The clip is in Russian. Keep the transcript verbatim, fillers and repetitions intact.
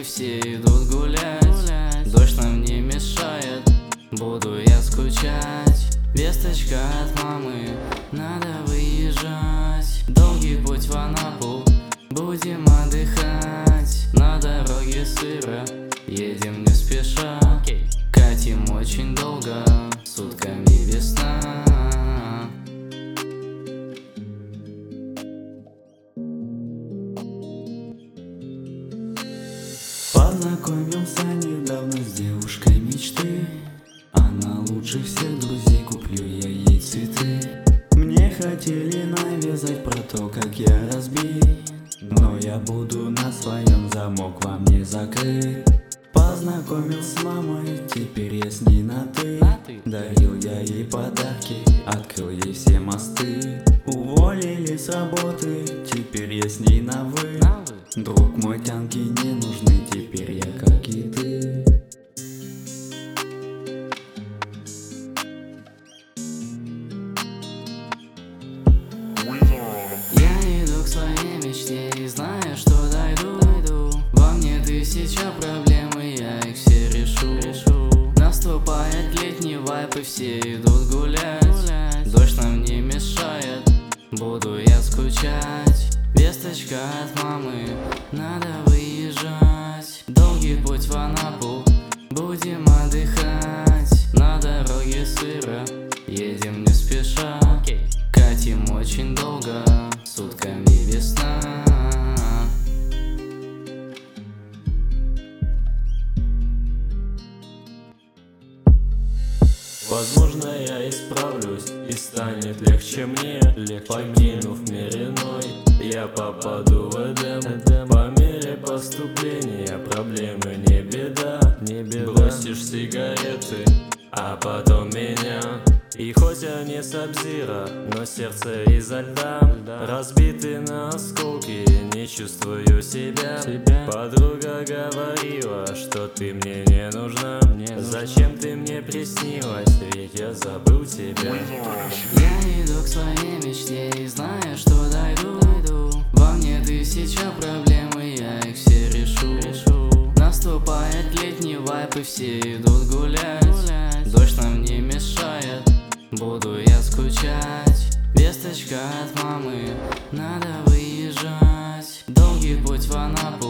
все идут гулять. Дождь нам не мешает, буду я скучать. Весточка от мамы, надо выезжать. Долгий путь в Анапу, будем отдыхать. На дороге сыро, едем не спеша. Катим очень долго, сутками весна. Познакомился недавно с девушкой мечты. Она лучше всех друзей, куплю я ей цветы. Мне хотели навязать про то, как я разбит, но я буду на своем, замок во мне закрыт. Познакомился с мамой, теперь я с ней на ты. Дарил я ей подарки, открыл ей все мосты. Уволили с работы, теперь я с ней на вы. Друг мой, тянки не нужны, теперь я как и ты. Я иду к своей мечте и знаю, что дойду, дойду. Во мне тысяча проблем, и я их все решу, решу. Наступает летний вайп, и все идут гулять, гулять. Дождь нам не мешает, буду я скучать. Весточка от мамы, надо выезжать. Долгий путь в Анапу, будем отдыхать. На дороге сыро, едем не спеша. Катим очень долго, сутками весна. Возможно, я исправлюсь и станет легче мне. Покинув мир иной, я попаду в Эдем. По мере поступления проблемы не беда. Не беда. Бросишь сигареты, а потом меня. И хоть я не сабзира, но сердце изо льда. Разбиты на осколки, не чувствую себя. Подруга говорила, что ты мне не нужна. Зачем ты мне приснилась, ведь я забыл тебя. Я иду к своей мечте и знаю, что дойду, дойду. Во мне тысяча проблем, и я их все решу, решу. Наступает летний вайп, и все идут гулять, гулять. Дождь нам не мешает, буду я скучать. Весточка от мамы, надо выезжать. Долгий путь в Анапу,